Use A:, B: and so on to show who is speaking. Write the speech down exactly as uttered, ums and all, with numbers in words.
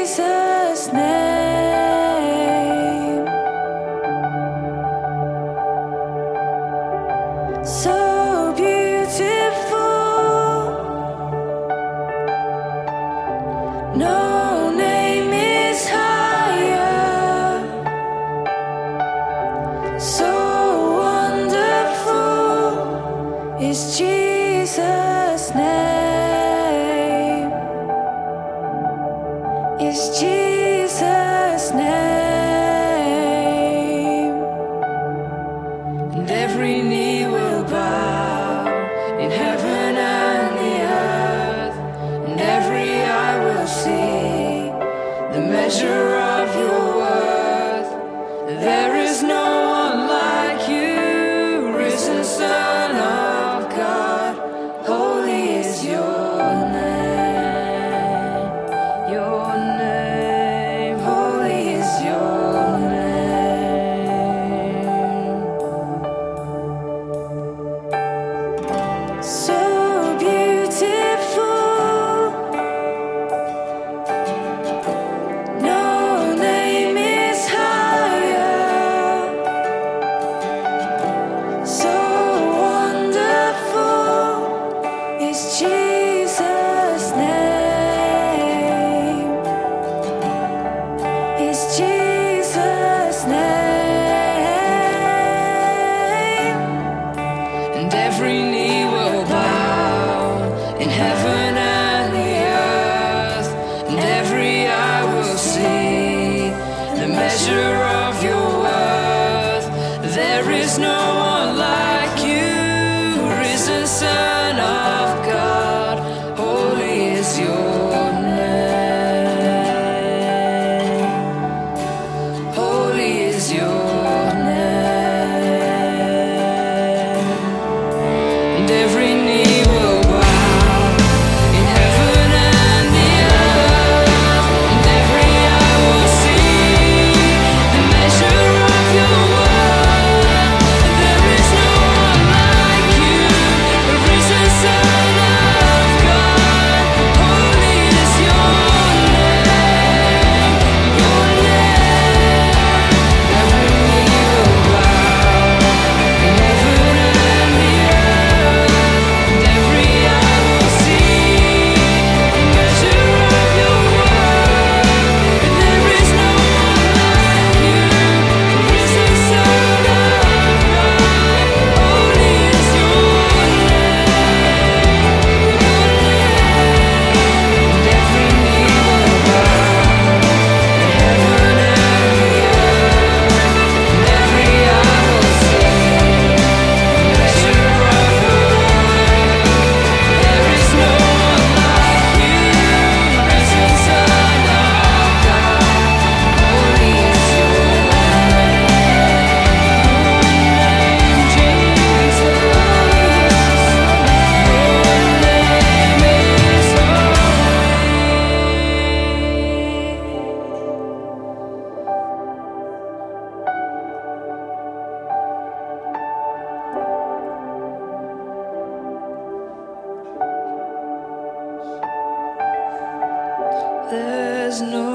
A: Jesus' name. So beautiful, no name is higher, so wonderful is Jesus' name, is Jesus' name. And every knee will bow in heaven and the earth, and every eye will see the measure of your worth. There is no one like you, risen Son of God. Holy is your name, your name. Holy is your name. So beautiful, no name is higher, so wonderful is Jesus' name, is Jesus' name. And every knee will bow in heaven and the earth, and every eye will see the measure of your worth. There is no one like you, risen Son of God. Holy is your name, holy is your name. And every knee will bow in heaven and the earth, and every eye will see the measure of your worth. There is no one like you, the risen Son of God. Holy is your name, your name. Every knee will bow in heaven and the earth, and every eye will see the measure of your worth. There is no one like you, the risen Son of God. Holy is your name, your name. And every knee will bow in heaven and the earth, and every eye will see the measure of your worth. There is no one like you, risen Son of God. Holy is your name, Jesus. Your name is holy. There's no